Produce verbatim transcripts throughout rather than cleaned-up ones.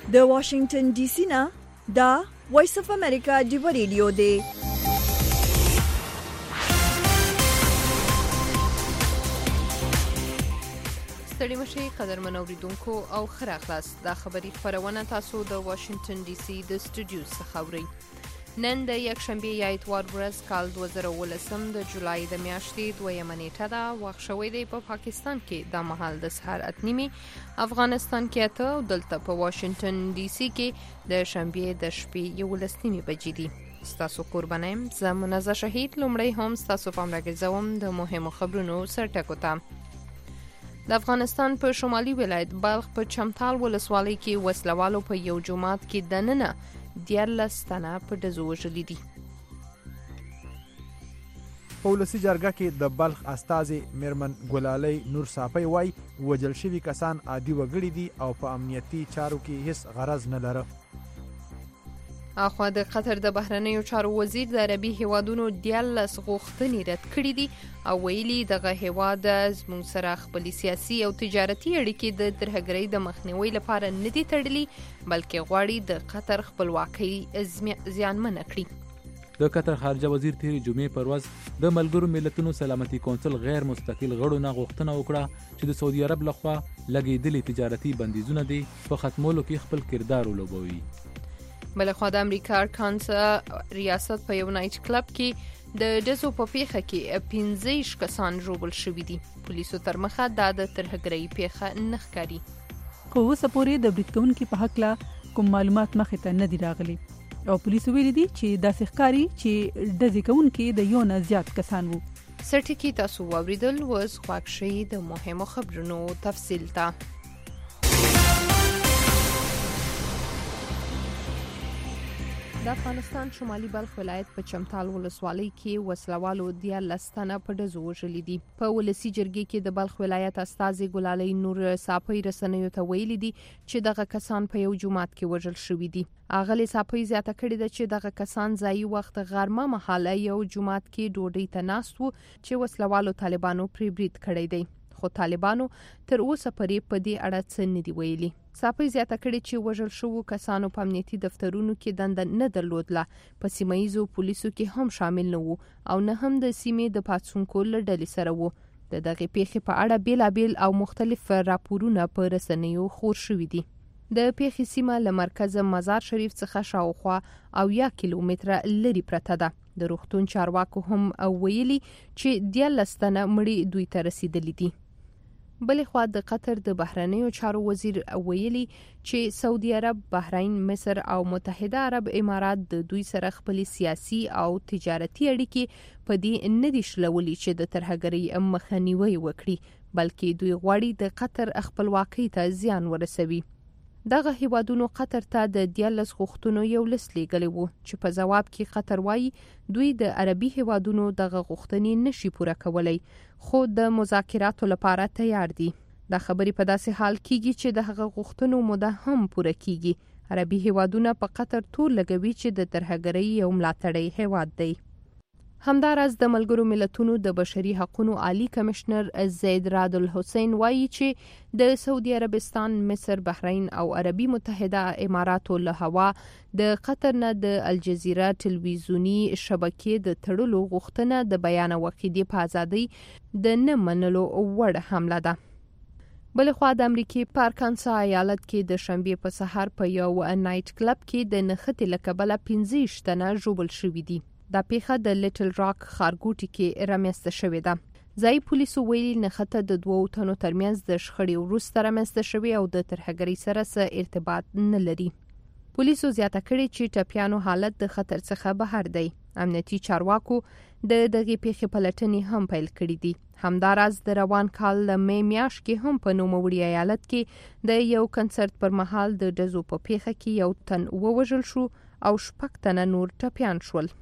د واشنگټن ډي سي نه دا وایس اف امریکا دی ریډیو دی. ستړي مشي قدرمن اوریدونکو او ښه راغلاست. دا خبري خبرونه تاسو د واشنگټن ډي سي د سټوډیو څخه اورئ. نن د یکشنبه یا اتوار ورځ کال دوه زره ولسم د جولای د میاشتې دویمه نیټه ده. وخت شوی دی په پاکستان کې د مهال د سهار اته نیمې، افغانستان کې اته او دلته په واشنگټن ډي سي کې د شنبه د شپې یولس نیمې بجې دي. ستاسو قربانیم زه منزه شهید. لومړی هم ستاسو پام راګرځوم د مهمو خبرونو سرټکو ته. د افغانستان په شمالي ولایت بلخ په چمتال ولسوالۍ کې وسلوالو په یو جومات کې دننه دیارلس تنه په ډزو وژلي دي. په ولسي جرګه کې د بلخ استازي میرمن ګلالۍ نور صافی وای وژل شوي کسان عادي وګړي دي او په امنیتي چارو کې هیڅ غرض نه لري. اخوا د قطر د بهرنیو چارو وزیر د عربي هیوادونو دیارلس غوښتنې رد کړي دي او ویلي دغه هیواد زموږ سره خپلې سیاسي او تجارتي اړیکې د ترهګرۍ د مخنیوي لپاره نه دي تړلي، بلکې غواړي د قطر خپلواکۍ زیانمنه کړي. د قطر خارجه وزیر تیرې جمعې پر ورځ د ملګرو ملتونو سلامتي کونسل غیر مستقل غړو نه غوښتنه وکړه چې د سعودي عرب لخوا لګېدلي تجارتي بندیزونه دي په ختمولو کې خپل کردار ولوبوي. بلخوا د امریکا ارکانسا ریاست په یو نایټ کلب کې د ډزو په پیښه کې پنځه ویشت کسان ژوبل شوي دي. پولیسو تر مخه دا د ترهګرۍ پیښه نه ښکاري. خو اوسه پورې د برید کوونکي په حق لا کوم معلومات مخې ته نه دي راغلي او پولیسو ویلي دي چې داسې ښکاري چې ډزې کوونکي د یو نه زیات کسان وو. سرټکي تاسو واوریدل. اوس خواږ شئ د مهمو خبرونو تفصیل ته. د افغانستان شمالي بلخ ولایت په چمتال ولسوالۍ کې وسلوالو دیارلس تنه په ډزو وژلي دي. په ولسي جرګې کې د بلخ ولایت استازي ګلالۍ نور صافی رسنیو ته ویلي دي چې دغه کسان په یو جومات کې وژل شوي دي. اغلې صافی زیاته کړې ده چې دغه کسان ځایي وخت غرمه مهاله یو جومات کې ډوډۍ ته ناست وو چې وسلوالو طالبانو پرې برید کړی دی، خو طالبانو تر اوسه پورې په دې اړه څه نه دي ویلي. صافی زیاته کړې چې وژل شوو کسانو په امنیتي دفترونو کې دنده نه درلودله، په سیمه ییزو پولیسو کې هم شامل نه وو او نه هم د سیمې د پاڅونکو له ډلې سره وو. د دغې پیښې په اړه بیلابیل او مختلف راپورونه په رسنیو خور شوي دي. د پیښې سیمه له مرکز مزار شریف څخه شاوخوا اویا کیلومتره لرې پرته ده. د روغتون چارواکو هم ویلي چې دیارلس تنه مړي دوی ته رسیدلي دي. بلې خوا د قطر د بهرنیو چارو وزیر ویلي چې سعودي عرب، بحرین، مصر او متحده عرب امارات د دوی سره خپل سیاسي او تجارتي اړیکې په دې نه دي شلولي چې د ترهګرۍ مخنیوي وکړي، بلکې دوی غواړي د قطر خپلواکۍ ته زیان ورسوي. دغه هیوادونو قطر ته د دیارلس غوښتنو یو لست لیږلی وو چې په ځواب کې قطر وایي دوی د عربي هیوادونو دغه غوښتنې نشي پوره کولی، خو د مذاکراتو لپاره تیار دي. دا خبرې په داسې حال کېږي چې د هغه غوښتنو موده هم پوره کېږي. عربي هیوادونه په قطر تور لګوي چې د ترهګرۍ یو ملاتړی هیواد دی. همداراز د ملګرو ملتونو د بشري حقوقو عالی کمشنر زید راد الحسین وایي چې د سعودي عربستان، مصر، بحرین او عربي متحده اماراتو له هوا د قطر نه د الجزیره ټلویزیونی شبکې د تړلو غوښتنه د بیان او عقیدې په ازادۍ د نه منلو وړ حمله ده. بلخوا د امریکې په ارکانسا ایالت کې د شنبې په سهار په یو نایټ کلب کې د نښتې له کبله پنځه ویشت تنه ژوبل شوي دي. دا پیښه د لیټل راک ښارګوټي کې رامنځته شوې ده. ځایي پولیسو ویلي نښته د دوو تنو ترمنځ د شخړې وروسته رامنځته شوې او د ترهګرۍ سره څه ارتباط نه لري. پولیسو زیاته کړې چې ټپیانو حالت د خطر څخه بهر دی. امنیتي چارواکو د دغې پیښې پلټنې هم پیل کړې دي. همداراز د روان کال له می میاشت کې هم په نوموړي ایالت کې د یو کنسرت پر مهال د ډزو په پیښه کې یو تن ووژل شو او شپږ تنه نور ټپیان شول.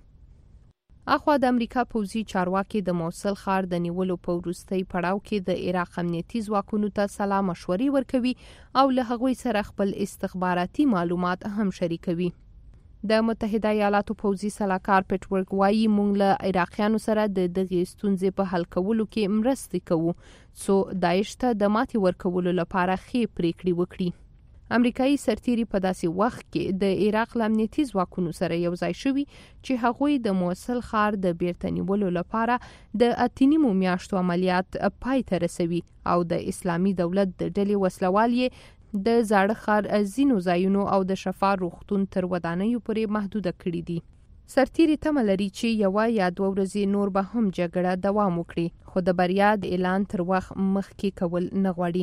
اخوا د امریکا پوځي چارواکي د موصل ښار د نیولو په وروستي پړاو کې د عراق امنیتي ځواکونو ته سلا مشورې ورکوي او له هغوی سره خپل استخباراتي معلومات هم شریکوي. د متحده ایالاتو پوځي سلاکار پټورک وایي موږ له عراقیانو سره د دغې ستونزې په حل کولو کې مرسته کوو څو داعش ته د ماتې ورکولو لپاره ښې پریکړې وکړي. امریکایي سرتیري په داسې وخت کې د عراق له امنیتي ځواکونو سره یو ځای شوي چې هغوی د موصل ښار د بیرته نیولو لپاره د اته نیمو میاشتو عملیات پای ته رسوي او د اسلامي دولت د ډلې وسلوال یې د زاړه ښار ځینو ځایونو او د شفا روغتون تر ودانیو پورې محدوده کړي دي. سرتیري تمه لري چې یوه یا دوه ورځې نور به هم جګړه دوام وکړي، خو د بریا د اعلان تر وخت مخکې کول نه غواړي.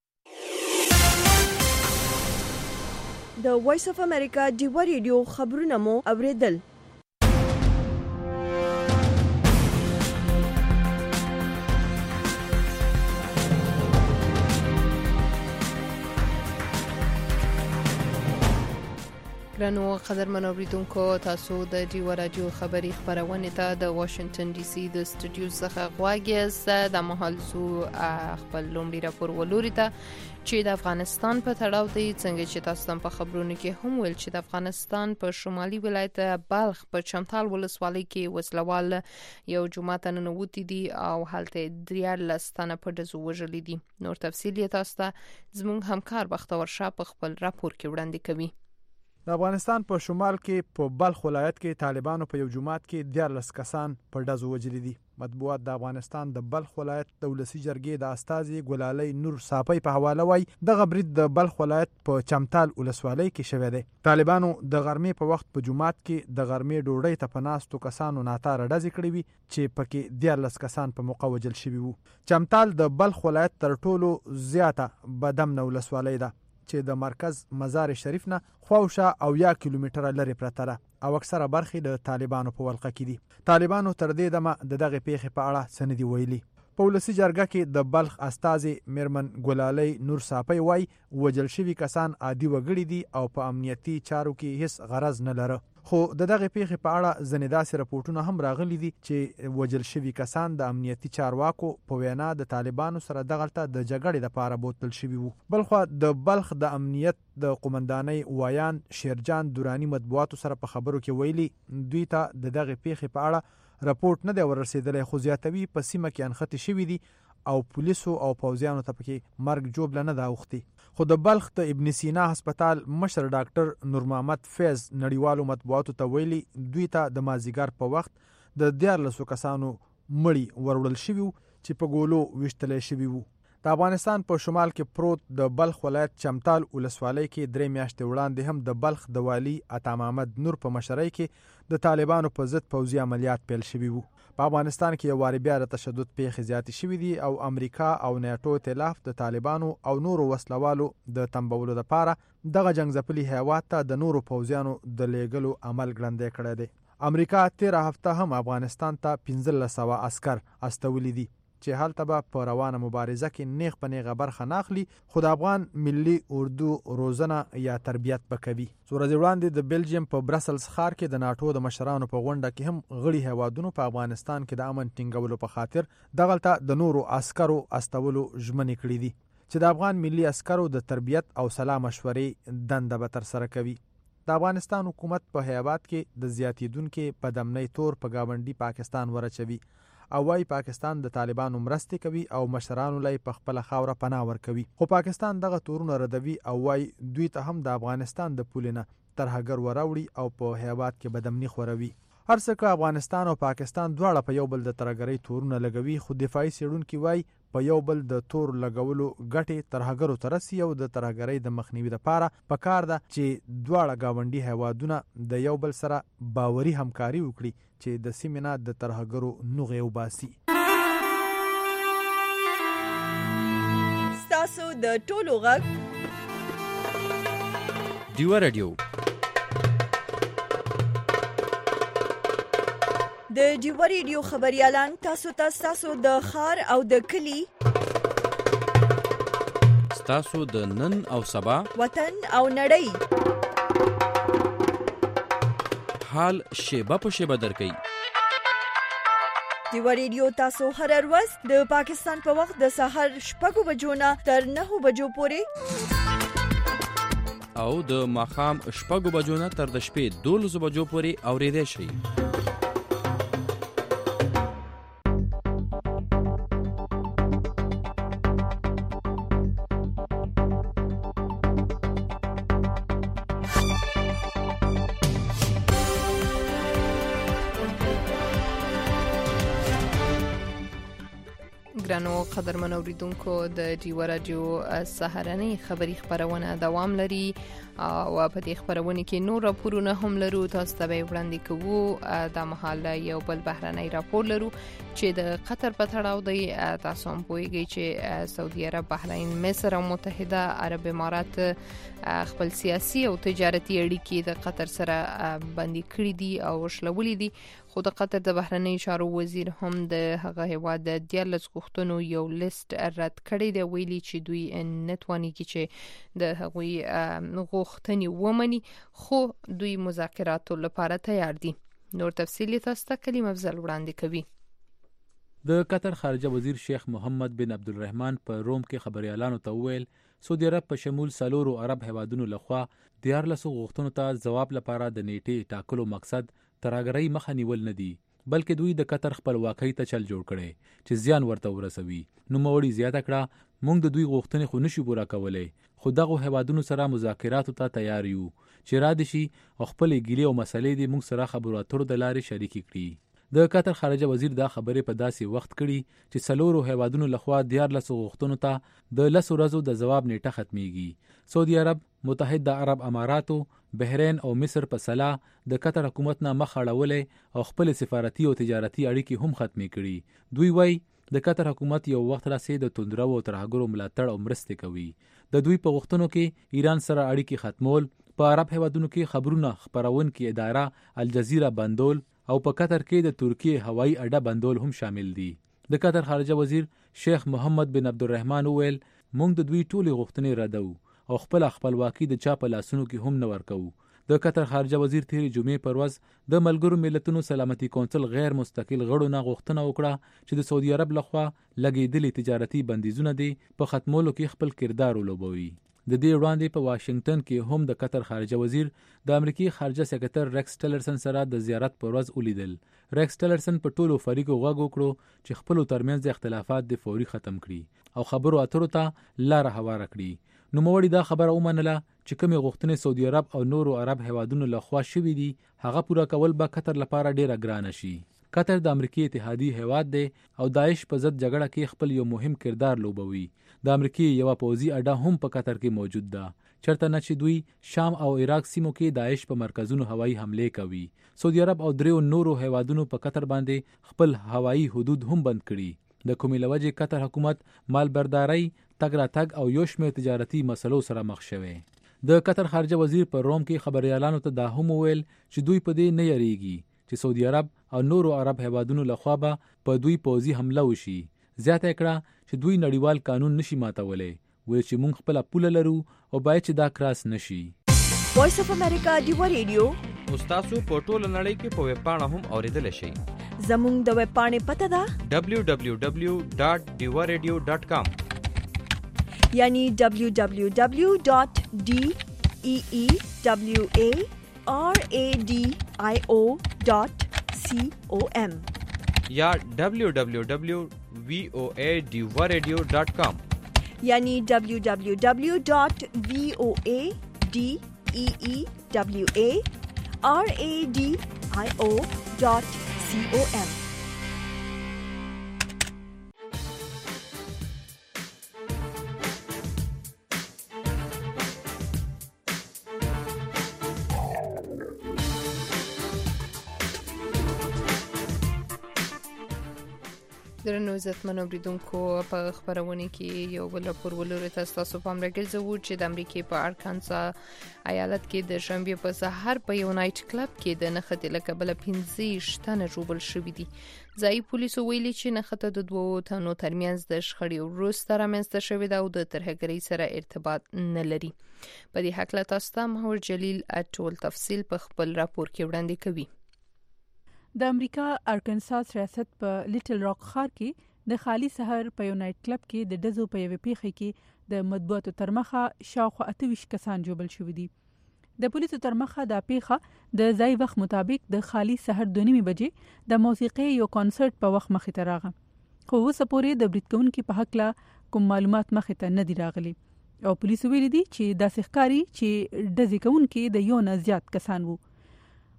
د وایس اف امریکا ډیوا ریډیو خبرونه مو اوریدل. ګرانو قدرمنو اوریدونکو، تاسو د ډیوا رادیو خبري خبرونه ته د واشنگټن ډي سي د سټوډیو څخه غواړئ. د مهال زو خپل لومړي راپور ولوري ته چې د افغانستان په تړاو دی. څنګه چې تاسو په خبرونو کې هم ویل چې د افغانستان په شمالي ولایت بلخ په چمتال ولسوالۍ کې وسلوال یو جماعت ننوتی دي او هلته دیارلس تنه په ډزو وژلي دي. نور تفصیل یې تاسو ته زموږ همکار بختور شاه په خپل راپور کې وړاندې کوي. د افغانستان په شمال کې په بلخ ولایت کې طالبانو په یو جماعت کې دیارلس کسان په ډزو وژلي دي. مطبوعات د افغانستان د بلخ ولایت د ولسی جرګې د استازي ګلالۍ نور صافی په حواله وایي دغه برید د بلخ ولایت په چمتال ولسوالۍ کې شوی دی. طالبانو د غرمې په وخت په جماعت کې د غرمې ډوډۍ ته په ناستو کسانو ناتاره ډزې کړې وي چې پکې دیارلس کسان په موقع وژل شوي وو. چمتال د بلخ ولایت تر ټولو زیاته بدامنه ولسوالۍ ده چې د مرکز مزار شریف نه خواوشا او یا کیلومتره لري پرته ده او اکثره برخې د طالبانو په ولقه کې دي. طالبانو تر دې دمه د دغه پیښې په اړه څه نه دي ویلي. په ولسی جرګه کې د بلخ استازي میرمن ګلالۍ نور صافی وایي وژل شوي کسان عادي وګړي دي او په امنیتي چارو کې هیڅ غرض نه لره. خو د دغه پیښې په اړه ځینې داسې راپورټونه هم راغلي دي چې وژل شوي کسان د امنیتي چارواکو په وینا د طالبانو سره دغلته د جګړې لپاره بوتل شوي وو. بلخوا د بلخ د امنیت د قومندانۍ وایان شیرجان دورانی مطبوعاتو سره په خبرو کې ویلي دوی ته د دغه پیښې په اړه راپورټ نه دی ورسېدلی، خو زیاتوي په سیمه کې انخته شوي دي او پولیسو او پوځیانو ته پکې مرګ جوړه نه ده اوختي. خو د بلخ د ابن سینا هسپتال مشر ډاکټر نور محمد فیض نړیوالو مطبوعاتو ته ویلي دوی ته د مازیګر په وخت د دیارلسو کسانو مړي وروړل شوي چې په ګولو ویشتلی شوي وو. د افغانستان په شمال کې پروت د بلخ ولایت چمتال ولسوالۍ کې درې میاشتې وړاندې هم د بلخ د والي عطا محمد نور په مشرۍ کې د طالبانو په ضد پوځي عملیات پیل شوي وو. په افغانستان کې یو واري بیا د تشدد پیښې زیاتې شوي دي او امریکا او نیټو ائتلاف د طالبانو او نورو وسلوالو د تنبولو لپاره دغه جنګ ځپلي هیواد ته د نورو پوځیانو د لیږلو عمل ګړندی کړی دی. امریکا تیره هفته هم افغانستان ته پنځلس سوه عسکر استولي دي چې هلته به په روانه مبارزه کې نیغ په نیغه برخه ناخلي، خو د افغان ملي اردو روزنه یا تربیت به کوي. څو ورځې وړاندې د بلجیم په برسلز ښار کې د ناټو د مشرانو په غونډه کې هم غړي هیوادونو په افغانستان کې د امن ټینګولو په خاطر دغلته د نورو عسکرو استولو ژمنې کړي دي چې د افغان ملي عسکرو د تربیت او سلا مشورې دنده به ترسره کوي. د افغانستان حکومت په هیواد کې د زیاتیدونکو بدامنۍ تور په ګاونډي پاکستان ورچوي او وايي پاکستان د طالبانو مرستې کوي او مشرانو لای په خپل خاوره پناه ورکوي. خو پاکستان دغه تورونه ردوي او وايي دوی ته هم د افغانستان د پولینه ترهګر وراوړي او په هیواد کې بدامني خوروي. هر څه که افغانستان او پاکستان دواړه په یو بل د ترهګرۍ تورونه لګوي، خو دفاعي څېړونکي وايي په یو بل د تور لګولو ګټې ترهګرو ته رسي او د ترهګرۍ د مخنیوي لپاره پکار ده چې دواړه ګاونډي هیوادونه د یو بل سره باوري همکاري وکړي چې د سیمې نه د ترهګرو نوغې وباسي. ستاسو د ټولو غږ ډیوا رادیو د ډیوا ریډیو خبريالان تاسو ته تاسو د خار او د کلی تاسو د نن او سبا وطن او نړۍ حال شیبه په شیبه درکې. ډیوا ریډیو تاسو هر ورځ د پاکستان په وخت د سحر شپږ بجو نه تر نهه بجو پورې او د ماښام شپږ بجو نه تر د شپې دولس بجو پورې اورېدای شئ. ګرانو قدرمنو اوریدونکو د ډیو رادیو سهارنۍ خبری خبرونه دوام لري او په دې خبرونه کې نور راپورونه هم لرو. تاسو ته وړاندې کوو د محل یو بل بهرنی راپور لرو چې د قطر په تړاو دی. تاسو هم پوهیږئ چې سعودي عرب، بحرین، مصر او متحده عرب امارات خپل سیاسي او تجارتي اړیکې د قطر سره بندي کړې دي او شلولې دي. خو د قطر د بهرنی چارو وزیر هم د هغه هیواد د دیارلس غوښتنو یو لیست رد کړی دی، ویلي چې دوی نتواني چې د هغوی غوښتنې ومني، خو دوی مذاکراتو لپاره تیار دي. نور تفصیلی تاسو ته کلیم افضل وړاندې کوي. د قطر خارجه وزیر شیخ محمد بن عبدالرحمن په روم کې خبريالانو ته وویل سعودي عرب په شمول سلورو عرب هیوادونو لخوا دیارلسو غوښتنو ته جواب لپاره د نیټې ټاکلو مقصد ترهګرۍ مخه نیول نه دي، بلکې دوی د قطر خپلواکۍ ته چل جوړ کړي چې زیان ورته ورسوي. نوموړي زیاته کړه موږ د دوی غوښتنې خو نشو پوره کولای، خو دغه هیوادونو سره مذاکراتو ته تیار یو چې را دي شي او خپل ګیلې او مسلې دې موږ سره خبرو اترو د لارې شریک کړي. د قطر خارجه وزیر دا خبرې په داسې وخت کړي چې سلورو هیوادونو لخوا دیارلسو غوښتنو ته د لسو ورځو د جواب نیټه ختمیږي. سعودي عرب، متحده عرب اماراتو، بحرین او مصر په سلا د قطر حکومت نه مخ اړولې او خپل سفارتي او تجارتي اړیکې هم ختمې کړي. دوی وایي د قطر حکومت یو وخت راسي د توندرو او ترهګرو ملاتړ او مرستې کوي. د دوی په غوښتنو کې ایران سره اړیکې ختمول، په عرب هیوادونو کې خبرونه خبرونکې اداره الجزیره بندول او په قطر کې د ترکیه هوایي اډه بندول هم شامل دي. د قطر خارجه وزیر شیخ محمد بن عبدالرحمن وویل موږ د دوی ټولې غوښتنې ردو او خپل خپلواکي د چا په لاسونو کې هم نه ورکو. د قطر خارجه وزیر تیرې جمعې پر ورځ د ملګرو ملتونو سلامتي کونسل غیر مستقل غړو نه غوښتنه وکړه چې د سعودي عرب لخوا لګېدلې تجارتي بندیزونه دي په ختمولو کې خپل کردار ولوبوي. د دې وړاندې په واشنگټن کې هم د قطر خارجه وزیر د امریکای خارجه سکرټر ریکس ټیلرسن سره د زیارت پر ورځ ولیدل. ریکس ټیلرسن په ټولو فریقو غوږ وکړو چې خپل ترمنځ اختلافات د فوري ختم کړي او خبرو اترو ته لار هواره کړي. نوموړي دا خبره ومنله چې کومې غوښتنې سعودي عرب او نورو عرب هیوادونو لخوا شوې دي هغه پوره کول به قطر لپاره ډیره ګرانه شي. قطر د امریکای اتحادی هیواد دی او داعش په ضد جګړه کې خپل یو مهم کردار لوبوي. د امریکای یو پوځي اډه هم په قطر کې موجود ده، چرته نه چې دوی شام او عراق سیمو کې داعش په مرکزونو هوایي حمله کوي. سعودي عرب او دریو نورو هیوادونو په قطر باندې خپل هوایي حدود هم بند کړي، د کومې لوجې قطر حکومت مالبرداري، تګ راتګ او یو شمېر تجارتي مسلو سره مخ شوی. د قطر خارجه وزیر په روم کې خبريالانو ته دا هم وویل چې دوی په دې نه یریږي چې سعودي عرب او نورو عرب هیوادونو لخوا به په دوی پوځي حمله وشي. زیاته کړه چې دوی نړیوال قانون نشي ماتولای، وایي چې موږ خپل پوله لرو او باید چې دا کراس نشي. وایس اف امریکا ډیو رادیو اوس تاسو په ټوله نړۍ کې په ویب پاڼه هم اوریدلی شئ. زموږ د ویب پاڼې پته ده دبلیو دبلیو دبلیو ډاټ ډیو رادیو ډاټ کام، یعنی دبلیو دبلیو دبلیو ډاټ ډی ای ای دبلیو ای آر ای ډی آی او ډاټ سی او ایم یا دبلیو دبلیو دبلیو وی او ای ډیو رادیو ډاټ کام، یعنی دبلیو دبلیو دبلیو ډاټ وی او ای ډی ای ای دبلیو ای آر ای ډی آی او ډاټ سی او ایم. درنو عزتمنو اوریدونکو، په خبرونه کې یو بل راپور ولرو تاسو پام راګرځوو چې د امریکای په ارکانسا ایالت کې د شنبه په سحر په یو نایټ کلب کې د نښتې له کبله پنځه شتنه ژوبل شوي دي. ځایي پولیسو ویلي چې نښته د دوو تنو ترمنځ د شخړې وروسته رامنځته شوې ده او د ترهګرۍ سره ارتباط نه لري. په دې هکله تاسو ته محور جلیل ټول تفصیل په خپل راپور کې وړاندې کوي. د امریکا ارکنساس ریاست په لیټل راک ښار کې د خالی سحر په یو نایټ کلب کې د ډزو په یوې پیښې کې د مطبوعاتو تر مخه شاوخوا اته ویشت کسان ژوبل شوي دي. د پولیسو تر مخه دا پیښه د ځای وخت مطابق د خالی سحر دوه نیمې بجې د موسیقي یو کنسرت په وخت مخې ته راغله، خو اوس پورې د برید کوونکو په حق لا کوم معلومات مخې ته نه دي راغلي او پولیسو ویلي دي چې داسې ښکاري چې ډزې کوونکي د یو نه زیات کسان وو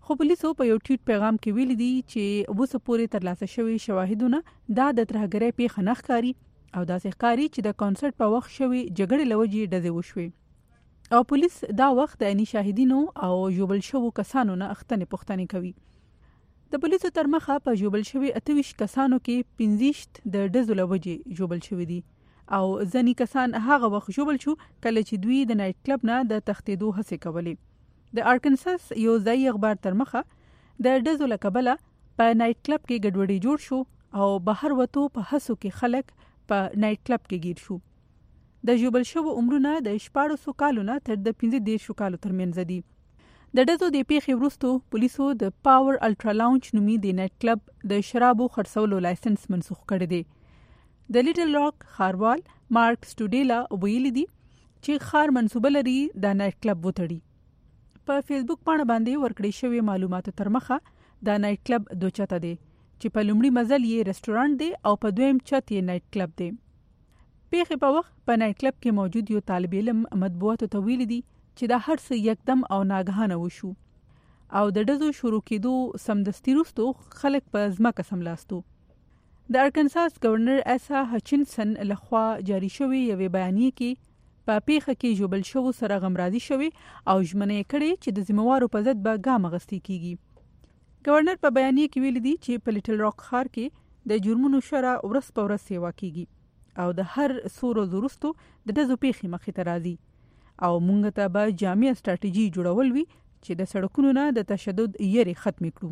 خو پولیسو په یو ټویټ پیغام کې ویلي دي چې اوسه پورې ترلاسه شوی شواهدونه دا د ترهګرۍ پیښه نه ښکاري او داسې ښکاري چې د کانسرت په وخت شوی جګړې لوجې ډزې وشوي او پولیس دا وخت د عیني شاهدینو او ژوبل شوو کسانو نه اختنې پوښتنې کوي. د پولیسو تر مخه په ژوبل شوي اته ویشت کسانو کې پنځه د ډزو لوجې ژوبل شوي دي او ځینې کسان هغه وخت ژوبل شو کله چې دوی د نایټ کلب نه د تښتېدو هڅې کولې. د ارکنساس یو ځایي اخبار تر مخه د ډزو له کبله په نایټ کلب کې ګډوډي جوړ شو او بهر وته په هڅو کې خلک په نایټ کلب کې گیر شو. د ژوبل شوو عمرونه د شپاړسو کالو نه تر د پنځه دېرشو کالو ترمنځ دي. د ډزو د پیښې وروسته پولیسو د پاور الټرا لاونج نومي د نایټ کلب د شرابو خرڅولو لایسنس منسوخ کړی دی. د لیټل راک ښاروال مارک سټوډیلا ویلي دي چې ښار منصوبه لري د نایټ کلب وتړي. په فیسبوک باندې باندې ورکړې شوی معلوماتو تر مخه د نایټ کلب دوه چته دی چې په لومړي منزل یې رستورانت دی او په دویم چت یې نایټ کلب دی. پیښې په وخت په نایټ کلب کې موجود یو طالب علم مطبوعاتو ته ویلي دي چې دا هر څه یکدم او ناګهانه وشو او د ډزو شروع کېدو سمدستي وروسته خلک په ځمکه سملاستو. د ارکنساس گورنر ایسا هچنسن لخوا جاری شوی یوې بیانیه کې په پیښه کې ژوبل شوو سره غمرازي شوی او ژمنه کړې چې د ذمہوارو په ضد به ګام اخیستل کیږي. گورنر په بیانیه کې ویلي دي چې په لیټل راک ښار کې د جرمونو شرح ورځ په ورځ سیوا کیږي او د هر څو ورځو وروسته د ډزو پیښې مخې ته راځي او مونږ ته به جامع ستراتیژي جوړول وي چې د سړکونو نه د تشدد یری ختم کړو.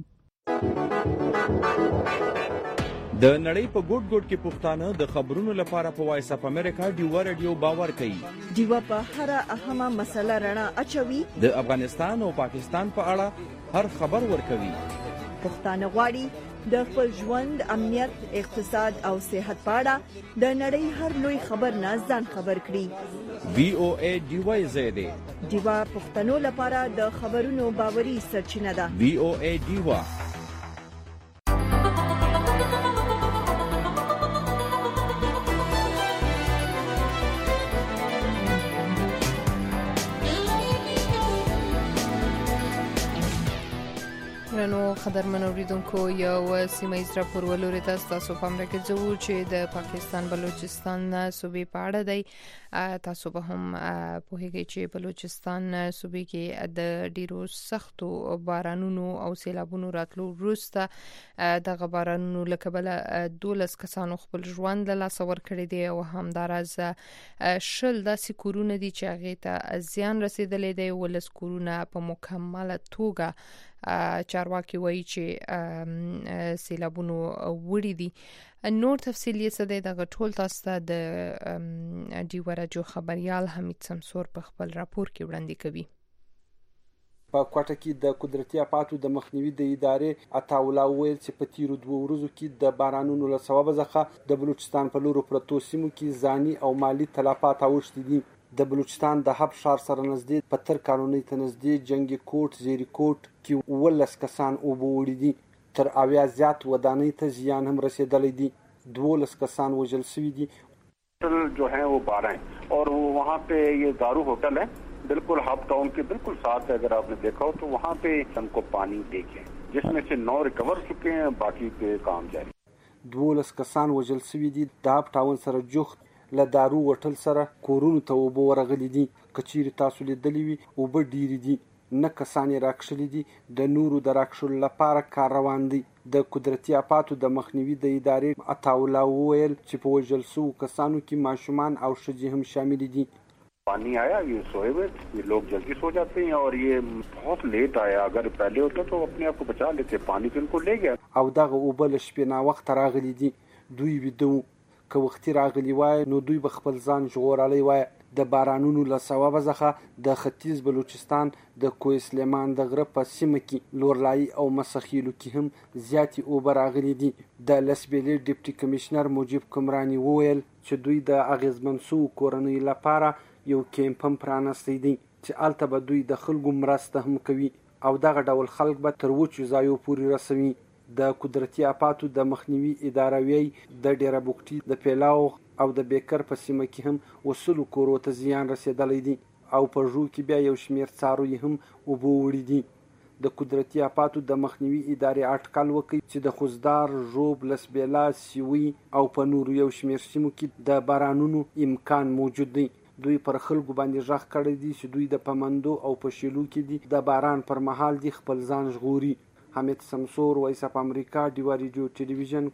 د نړۍ په ګوټ ګوټ کې پښتانه د خبرونو لپاره په وایس اپ امریکا ډیوا رادیو باور کوي. ډیوا په هر اهمه مسله رڼا اچوي. د افغانستان او پاکستان په اړه هر خبر ورکوي. پښتانه غواړي د خپل ژوند، امنیت، اقتصاد او صحت په اړه د نړۍ هر لوی خبر نه ځان خبر کړي. وی او ای ډیوا زیاده ډیوا پښتنو لپاره د خبرونو باوري سرچینه ده. وی او ای ډیوا. نو قدرمن اوریدونکو یو سیمایي راپور ولوري تاسو په امریکا کې ځو چې د پاکستان بلوچستان صوبې په اړه دی. تاسو به هم پوهیږئ چې بلوچستان صوبې کې د ډیرو سختو بارانونو او سیلابونو راتلو وروسته د بارانونو له کبله دولس کسانو خپل ژوند له لاسه ورکړی دی او همداراز شل داسې کورونه دي چې هغه ته زیان رسیدلی دی. ولس کورونه په مکمله توګه چارواکي وایي چې سیلابونو وړي دي. نور تفصیل یې څه دی دغه ټول تاسو ته د ډیوا رادیو خبريال حمید سمسور په خپل راپور کې وړاندې کوي. په کوټه کې د قدرتي آفاتو د مخنیوي د ادارې عطاولا ویل چې په تیرو دوه ورځو کې د بارانونو له سبب څخه د بلوچستان په لورو پرتو سیمو کې ځاني او مالی تلفات اوښتي دي. د بلوچستان د حب شهر سره نږدې په تر کالونی ته نږدې جنگي کوټ زیری کوټ کې ولس کسان اوبه وړي دي. تر اویا زیات ودانۍ ته زیان هم رسیدلی دي. دولس کسان وژل شوي دي. जो है वो बारह हैं और वो वहाँ पे ये दारू होटल है बिल्कुल हब टाउन के बिल्कुल साथ है. अगर आपने देखा हो तो वहाँ पे हमको पानी देखे जिसमें से नौ रिकवर चुके हैं, बाकी पे काम जारी. دولس کسان وژل شوي دي. د هب ټاون سره جوخت له دارو وټل سره کورونو ته اوبه ورغلي دي. کچېرې تاسو لیدلي وي اوبه ډېرې دي، نه کسان یې راکښلي دي. د نورو د راکښلو لپاره کار روان دی. د قدرتي آفاتو د مخنیوي د ادارې عطاولا وویل چې په وژل شوو کسانو کې ماشومان او ښځې هم شامل دي. पानी आया, ये सोए हुए, ये लोग जल्दी सो जाते हैं और ये बहुत लेट आया. अगर पहले होता तो अपने आप को बचा लेते. पानी तो इनको ले गया. او دغه اوبه له شپې ناوخته راغلي دي. دوی ویده وو. که وختي راغلي وای نو دوی به خپل ځان ژغورلی وای. د بارانونو له سببه څخه د ختیځ بلوچستان د کوه سلیمان د غره په سیمه کې لورلایي او مسخیلو کې هم زیاتې اوبه راغلي دي. د لسبیلې ډیپټي کمیشنر مجیب کمرانی وویل چې دوی د اغیزمن شوو کورنیو لپاره یو کیمپ هم پرانستی دی چې هلته به دوی د خلکو مرسته هم کوي او دغه ډول خلک به تر وچو ځایو پورې رسوي. د قدرتي آفاتو د مخنیوي اداره وی د ډیره بوکټي د پیلاو او د بیکر په سیمه کې هم وسلو کورو ته زیان رسیدلی دی او په ژوو کې بیا یو شمیر څاروي هم اوبه وړي دي. د قدرتي آفاتو د مخنیوي ادارې اټکل وکړ چې د خوزدار، ژوب، لسبیلا، سیوی او په نورو یو شمېر سیمو کې د بارانونو امکان موجود دی. دوی پر خلکو باندې غږ کړی دی چې دوی د پمندو او په شیلو کې دي د باران پر مهال دی خپل ځان ژغوري. حمید سمسور، وایس اف امریکا، ډیوا ریډیو ټلویزیون،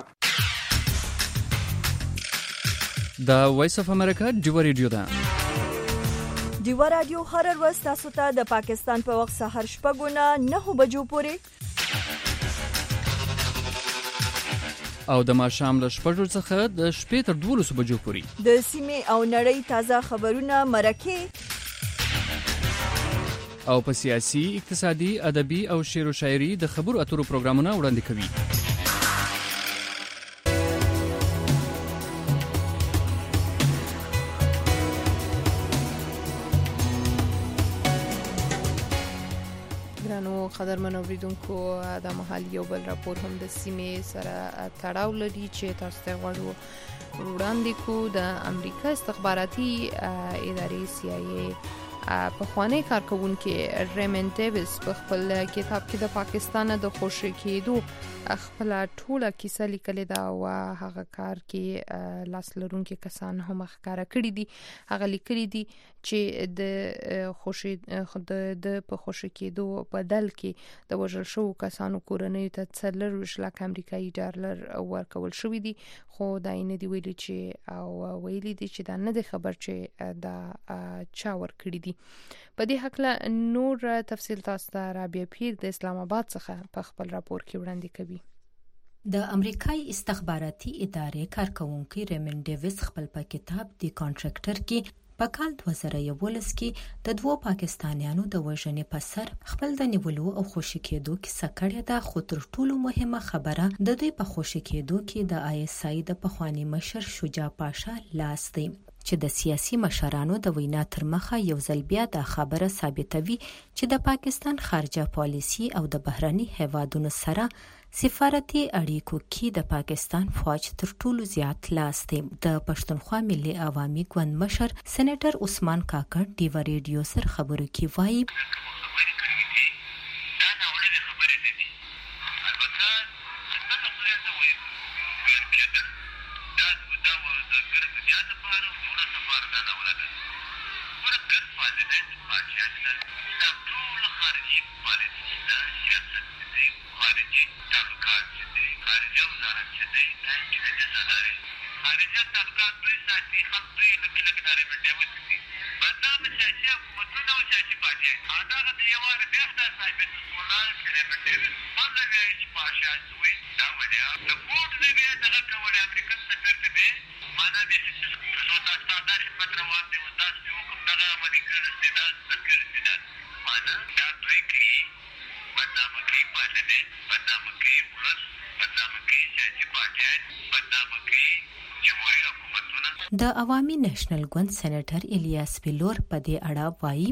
کوټا. د وایس اف امریکا ډیوا ریډیو ده. ډیوا رادیو هر ورځ تاسو ته د پاکستان په وخت سحر شپږ نه نهه بجو پورې او د ماښام له شپږو څخه د شپې تر دولسو بجو پورې د سیمې او نړۍ تازه خبرونه، مرکې او په سیاسي، اقتصادي، ادبي او شعر و شاعري د خبرو اترو پروګرامونه وړاندې کوي. قدرمن اوریدونکو، د مهال یو بل راپور هم د سیمې سره تړاو لري چې تاسو ته غواړو وړاندې کو. د امریکا استخباراتي ادارې سی آی ای پخوانی کارکونکي ریمن ډیویس په خپل کتاب کې د پاکستان د خوشی کېدو خپل ټوله کیسه لیکلې ده او هغه کار کې لاس لرونکي کسان هم ښکارا کړی دي. هغه لیکلي دي چې د خوشی د په خوشی کېدو په بدل کې د وژل شو کسانو کورنۍ ته څلور لک امریکایي ډالر ورکول شوې دي، خو دا نه دی ویلي چې او ویلي دي چې دا نه دی خبر چې دا چا ورکړي دي. په دې حق له نور تفصیل تاسو ته رابعه پیر د اسلام آباد څخه په خپل راپور کې وړاندې کوي. د امریکایي استخباراتي ادارې کارکونکي ریمن ډیویس خپل په کتاب دی کانټراکټر کې په کال دوه زره یولس کې د دوو پاکستانیانو د وژنې په سر خپل د نیولو او خوشي کېدو کیسه کړې ده. خو تر ټولو مهمه خبره د دوی په خوشي کېدو کې د آی اس آی د پخوانی مشر شجاع پاشا لاس دی چې د سیاسي مشرانو د وینا تر مخه یو ځل بیا د خبره ثابتوي چې د پاکستان خارجه پالیسي او د بهرني هیوادونو سره سفارتي اړیکو کې د پاکستان فوج تر ټولو زیات لاس دی. د پښتونخوا ملي عوامي ګوند مشر سېنیټر عثمان کاکړ ډیوا ریډیو سره خبرو کې وایي د عوامي نېشنل ګوند سېنیټر الیاس ویلور په دې اړه وایي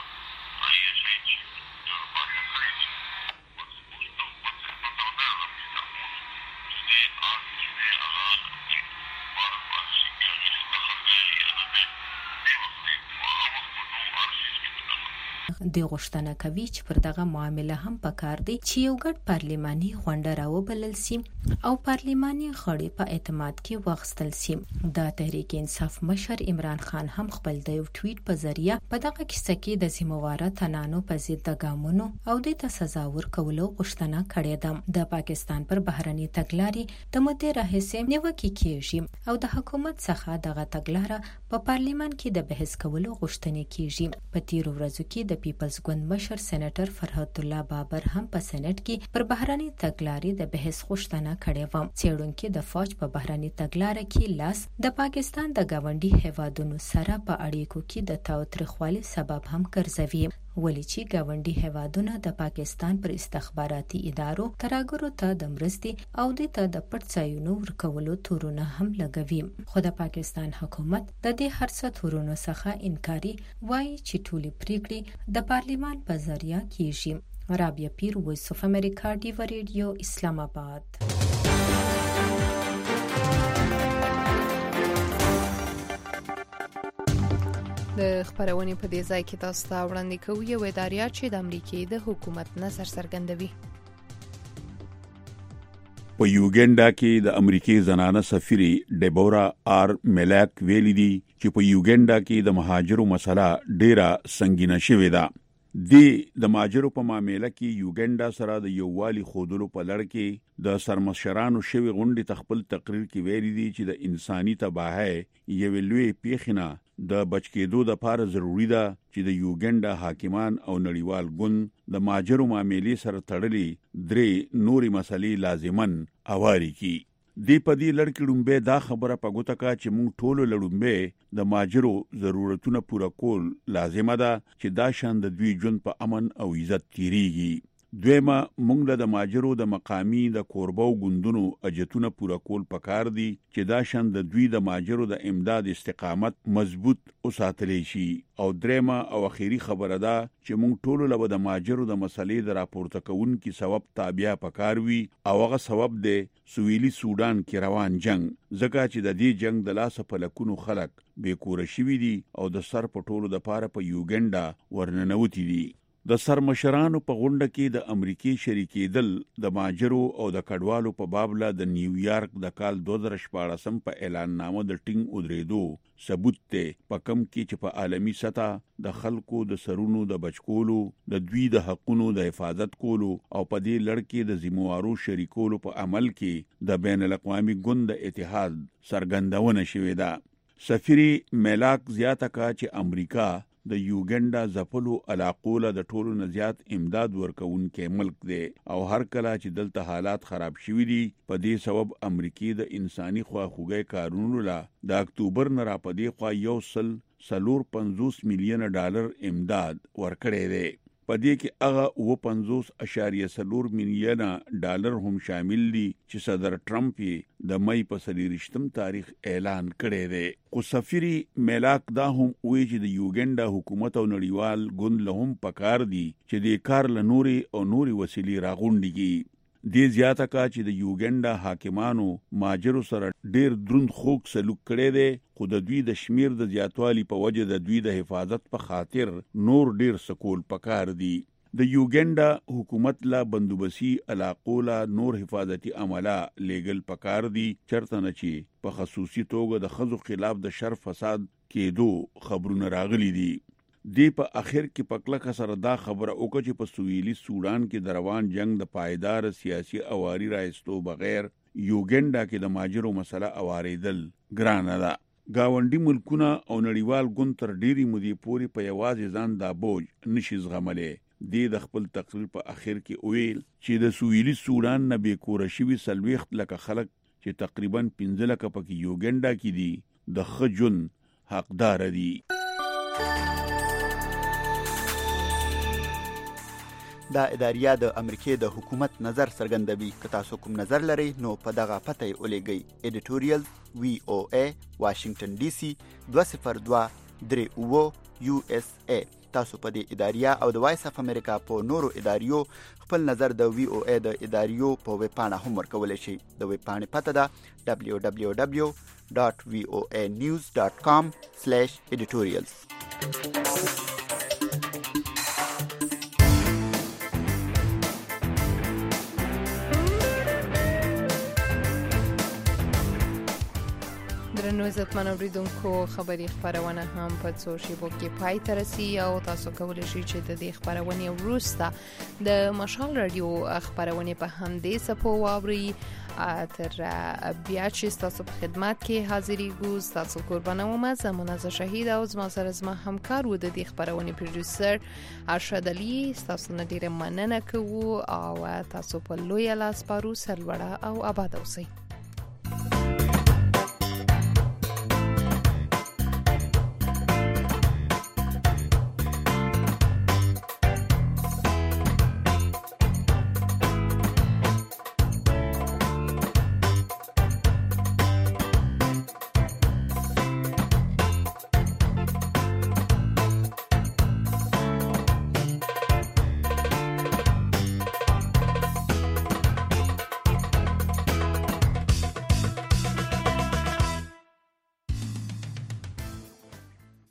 د غوښتنه کوي چې پر دغه معامله هم پکار دی چې یو ګډ پارلماني غونډه راوبلل شي او پارلماني غړي په اعتماد کې واخیستل شي. د تحریک انصاف مشر عمران خان هم خپل د یو ټویټ په ذریعہ په دغه کیسه کې د ذمہواره تنانو په ضد د ګامونو او د سزا ورکولو غوښتنه کړې ده. د پاکستان پر بهرني تګلارې د مدې راهیسې نیوکه کیږي او د حکومت څخه دغه تګلاره په پارلمان کې د بحث کولو غوښتنه کیږي. په تیرو ورځو کې د پیپلز ګوند مشر سېنیټر فرحت الله بابر هم په سېنات کې پر بهرني تګلارې د بحث غوښتنه کړې و. څېړونکو د فوج په بهرني تګلارې کې لاس د پاکستان د گاونډي هیوادونو سره په اړیکو کې د تاوتریخوالي سبب هم ګرځوي، ولې چې گاونډي هیوادونه د پاکستان پر استخباراتي ادارو ترګرو ته د مرستې او د ته د پټ ځایونو ورکولو تورونه هم لګوي. خو د پاکستان حکومت د دې هر څه تورونو څخه انکاري وایي چې ټولې پریکړې د پارلمان په ذریعہ کیږي. رابعه پیر، وایس اف امریکا، ډیوا ریډیو، اسلام آباد. د خبرونې په دې ځای کې تاسو ته وړاندې کوو یو ادارې چې د امریکای د حکومت نظر څرګندوي. په یوګنډا کې د امریکای زنانه سفیر ډیبورا آر ملاک ویلي دي چې په یوګنډا کې د مهاجرو مسله ډیره سنگینه شوې ده. د د مهاجرو په معاملې کې یوګنډا سره د یووالي خودلو په لړ کې د سرمشرانو شوی غونډې تخپل تقریر کې ویلي دي چې د انساني تباہي یو لوی پیښنه د بچکیدو د لپاره ضروری ده چې د یوګنډا حاکمان او نړیوال ګوند د مهاجرو معاملې سره تړلې درې نوري مسلې لازمن اواري کی. دی په دې لړ کې لومبه دا خبره پګوته کا چې موږ ټولو لړومبه د ماجرو ضرورتونه پوره کول لازمه ده چې دا شان د دوی ژوند په امن او عزت تیریږي. دویمه موږ د ماجرو د مقامی د کوربو ګوندونو اجتونه پوره کول پکار دي چې دا شان د دوی د ماجرو د امداد استقامت مضبوط وساتلی شي. او دریمه او اخیری خبره ده چې موږ ټولو له د ماجرو د مسلې د راپورته کوونکو سبب تابع پکار وي او هغه سبب دی سویلي سودان کې روان جنگ، ځکه چې د دې جنگ د لاسه په لکونو خلک بې کوره شوي دي او د سر په ټولو د پاره په یوګنډا ورننوتي دي. د سرمشرانو په غونډه کې د امریکای شریکېدل د ماجرو او د کډوالو په بابله د نیویارک د کال دوه زره شپاړسم په اعلان نامه د ټینګ ودرېدو ثبوت ته په کم کې چې په عالمی سطح د خلکو د سرونو د بچکولو، د دوی د حقونو د حفاظت کولو او په دې لړ کې د ذمہوارو شریکولو په عمل کې د بین الاقوامي ګوند د اتحاد څرګندونه شوې ده. سفیر ملاک زیاته کا چې امریکا د یوګنډا ځپلو علاقو له د ټولو نه زیات امداد ورکوونکی ملک دی او هر کله چې دلته حالات خراب شوي دي په دې سبب امریکای د انساني خواخوږۍ کارونو له د اکتوبر نه را پدې خوا یو سل سلور پنځوس میلیونه ډالر امداد ورکړی دی. په دې کې هغه اوه پنځوس اشاریه څلور میلیونه ډالر هم شامل دي چې صدر ټرمپ یې د مئی په څلېرویشتم تاریخ اعلان کړی دی. خو سفیر ملاک دا هم وایي چې د یوګنډا حکومت او نړیوال ګوند له هم پکار دي چې د کار له نوري او نوري وسیلې راغونډي کی. دې زیاته کا چې د یوګنډا حاکمانو ماجرو سره ډیر دروند خوک سلوک کړی دی، خو د دوی د شمیر د زیاتوالي په وجه د دوی د حفاظت په خاطر نور ډیر سکول پکار دي. د یوګنډا حکومت لا بندوبسي علاقو لا نور حفاظتي عمله لیګل پکار دي چرته نه چې په خصوصي توګه د خزو خلاف د شر فساد کېدو خبرونه راغلي دي. دی په اخر کې پکله سره دا خبره وکړه چې په سویلي سودان کې د روان جنگ د پایدار سیاسي اواري راځتو بغیر یوګنډا کې د ماجرو مسله اواریدل ګرانه ده. گاونډي ملکونه او نړیوال ګوند تر ډیری مودې پورې په یوازې ځان دا بوج نشي زغملی. دی د خپل تقریر په اخر کې ویل چې د سویلي سودان نه بې کوره شوي څلوېښت لکه خلک چې تقریبا پنځه لکه پکې یوګنډا کې دي د ښه ژوند حقدار دي. دا اداریا د امریکای د حکومت نظر څرګندوي. که تاسو کوم نظر لرئ نو په دغه پته یې ولېږئ. ایډیټوریال وی او ای واشنگټن ډي سي دوه صفر دوه درې اوه یو اس ای. تاسو په دې اداریا او د وایس اف امریکا په نورو اداریو خپل نظر د وی او ای د اداریو په ویب پاڼه هم ورکولی شئ. د ویب پاڼې پته ده دبلیو دبلیو دبلیو ډاټ وی او ای نیوز ډاټ کام سلیش ایډیټوریالز. درنو عزتمن اوریدونکو، خبری خبرونه هم په څو شیبو کې پای ته رسي او تاسو کولی شئ چې د دې خبرونې وروسته د مشال رادیو خبرونه په همدې څپو واورئ. تر بیا چې تاسو په خدمت کې حاضرېږو، تاسو قربانه وم. زمونه ز شهید او زما سره زما همکار و د دې خبرونې پروډوسر ارشد علي. تاسو نه ډیره مننه کوو او تاسو په لوی لاس پارو سرلوړه او آباد اوسئ.